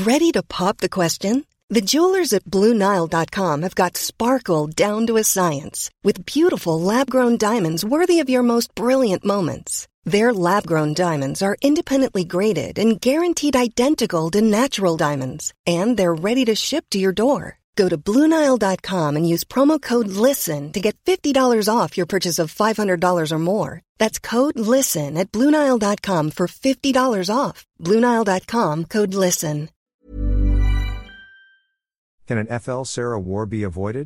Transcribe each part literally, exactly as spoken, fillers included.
Ready to pop the question? The jewelers at Blue Nile dot com have got sparkle down to a science with beautiful lab-grown diamonds worthy of your most brilliant moments. Their lab-grown diamonds are independently graded and guaranteed identical to natural diamonds, and they're ready to ship to your door. Go to Blue Nile dot com and use promo code LISTEN to get fifty dollars off your purchase of five hundred dollars or more. That's code LISTEN at Blue Nile dot com for fifty dollars off. Blue Nile dot com, code LISTEN. Can an F L Sarah war be avoided?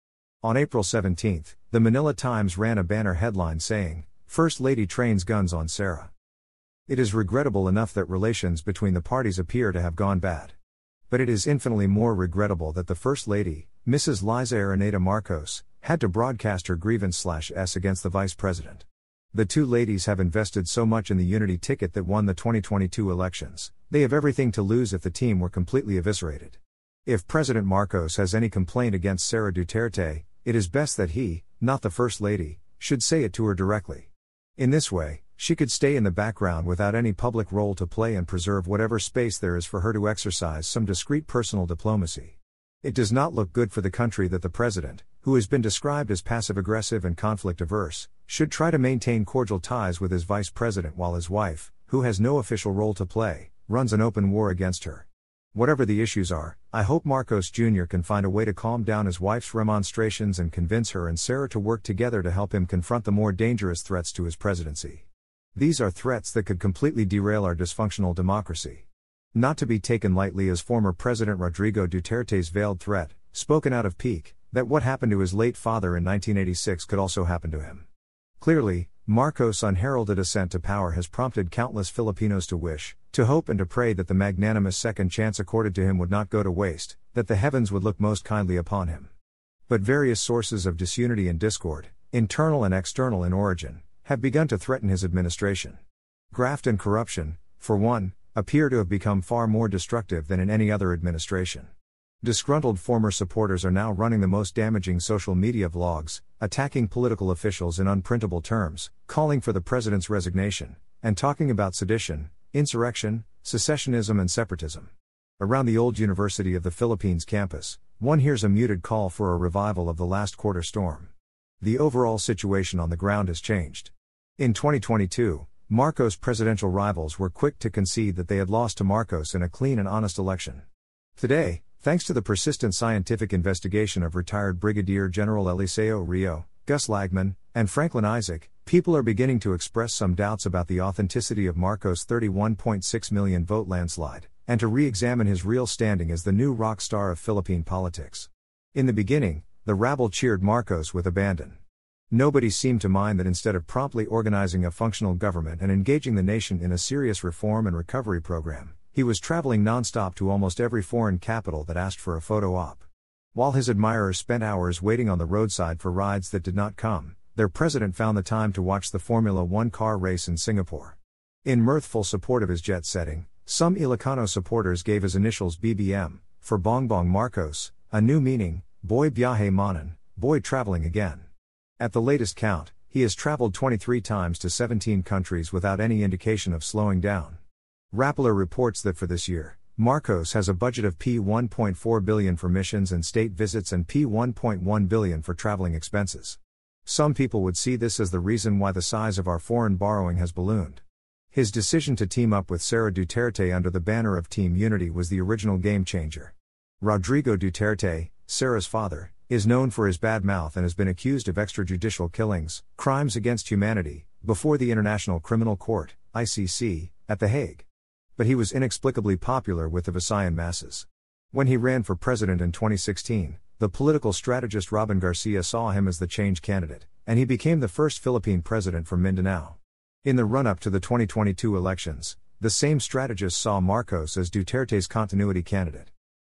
On April seventeenth, the Manila Times ran a banner headline saying, "First Lady trains guns on Sarah." It is regrettable enough that relations between the parties appear to have gone bad. But it is infinitely more regrettable that the First Lady, Missus Liza Araneta Marcos, had to broadcast her grievance-s against the Vice President. The two ladies have invested so much in the unity ticket that won the twenty twenty-two elections, they have everything to lose if the team were completely eviscerated. If President Marcos has any complaint against Sara Duterte, it is best that he, not the First Lady, should say it to her directly. In this way, she could stay in the background without any public role to play and preserve whatever space there is for her to exercise some discreet personal diplomacy. It does not look good for the country that the President, who has been described as passive-aggressive and conflict-averse, should try to maintain cordial ties with his Vice President while his wife, who has no official role to play, runs an open war against her. Whatever the issues are, I hope Marcos Junior can find a way to calm down his wife's remonstrations and convince her and Sarah to work together to help him confront the more dangerous threats to his presidency. These are threats that could completely derail our dysfunctional democracy. Not to be taken lightly is former President Rodrigo Duterte's veiled threat, spoken out of pique, that what happened to his late father in nineteen eighty-six could also happen to him. Clearly, Marcos' unheralded ascent to power has prompted countless Filipinos to wish, to hope and to pray that the magnanimous second chance accorded to him would not go to waste, that the heavens would look most kindly upon him. But various sources of disunity and discord, internal and external in origin, have begun to threaten his administration. Graft and corruption, for one, appear to have become far more destructive than in any other administration. Disgruntled former supporters are now running the most damaging social media vlogs, attacking political officials in unprintable terms, calling for the president's resignation, and talking about sedition, insurrection, secessionism and separatism. Around the old University of the Philippines campus, one hears a muted call for a revival of the last quarter storm. The overall situation on the ground has changed. In twenty twenty-two, Marcos' presidential rivals were quick to concede that they had lost to Marcos in a clean and honest election. Today, thanks to the persistent scientific investigation of retired Brigadier General Eliseo Rio, Gus Lagman, and Franklin Isaac, people are beginning to express some doubts about the authenticity of Marcos' thirty-one point six million vote landslide, and to re-examine his real standing as the new rock star of Philippine politics. In the beginning, the rabble cheered Marcos with abandon. Nobody seemed to mind that instead of promptly organizing a functional government and engaging the nation in a serious reform and recovery program, he was traveling non-stop to almost every foreign capital that asked for a photo op. While his admirers spent hours waiting on the roadside for rides that did not come, their president found the time to watch the Formula One car race in Singapore. In mirthful support of his jet setting, some Ilocano supporters gave his initials B B M, for Bongbong Marcos, a new meaning, Boy Biyahe Manan, boy traveling again. At the latest count, he has traveled twenty-three times to seventeen countries without any indication of slowing down. Rappler reports that for this year, Marcos has a budget of one point four billion dollars for missions and state visits and one point one billion dollars for traveling expenses. Some people would see this as the reason why the size of our foreign borrowing has ballooned. His decision to team up with Sara Duterte under the banner of Team Unity was the original game changer. Rodrigo Duterte, Sara's father, is known for his bad mouth and has been accused of extrajudicial killings, crimes against humanity, before the International Criminal Court, I C C, at The Hague. But he was inexplicably popular with the Visayan masses. When he ran for president in twenty sixteen, the political strategist Robin Garcia saw him as the change candidate, and he became the first Philippine president from Mindanao. In the run-up to the twenty twenty-two elections, the same strategist saw Marcos as Duterte's continuity candidate.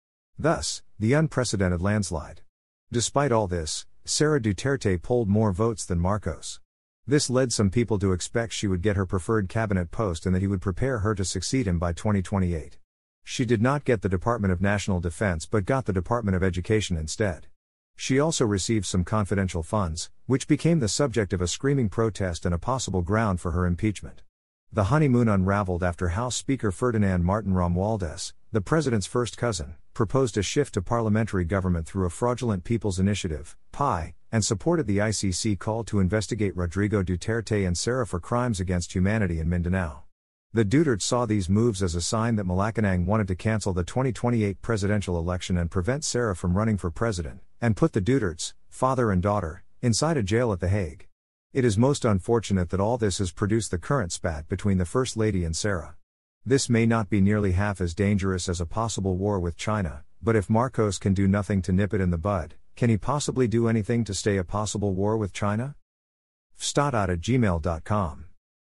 Thus, the unprecedented landslide. Despite all this, Sara Duterte polled more votes than Marcos. This led some people to expect she would get her preferred cabinet post and that he would prepare her to succeed him by twenty twenty-eight. She did not get the Department of National Defense but got the Department of Education instead. She also received some confidential funds, which became the subject of a screaming protest and a possible ground for her impeachment. The honeymoon unraveled after House Speaker Ferdinand Martin Romualdez, the president's first cousin, proposed a shift to parliamentary government through a fraudulent People's Initiative, P I, and supported the I C C call to investigate Rodrigo Duterte and Sara for crimes against humanity in Mindanao. The Dutertes saw these moves as a sign that Malacanang wanted to cancel the twenty twenty-eight presidential election and prevent Sara from running for president, and put the Dutertes, father and daughter, inside a jail at The Hague. It is most unfortunate that all this has produced the current spat between the First Lady and Sara. This may not be nearly half as dangerous as a possible war with China, but if Marcos can do nothing to nip it in the bud, can he possibly do anything to stay a possible war with China? f stat at gmail dot com